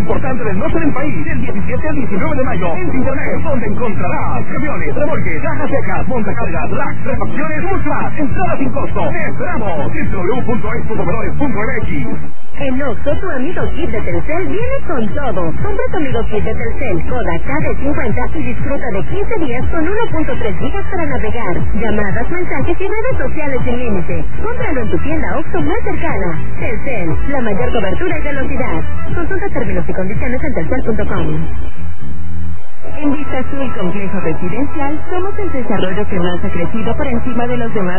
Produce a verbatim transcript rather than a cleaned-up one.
importante del norte del país, del diecisiete al diecinueve de mayo, en internet, donde encontrarás camiones, remolques, cajas secas, montacargas, racks, refacciones, mucho más, entrada sin costo. ¡Te esperamos! w w w punto exportadores punto m x. En Oxxo, tu amigo Kit de Telcel viene con todo. Compra tu amigo Kit de Telcel, Coda K D cincuenta y disfruta de quince días con uno punto tres gigas para navegar, llamadas, mensajes y redes sociales sin límite. Cómpralo en tu tienda Oxxo más cercana. Telcel, la mayor cobertura y velocidad. Consulta términos y condiciones en telcel punto com. En Vista Azul Complejo Residencial, somos el desarrollo que más ha crecido por encima de los demás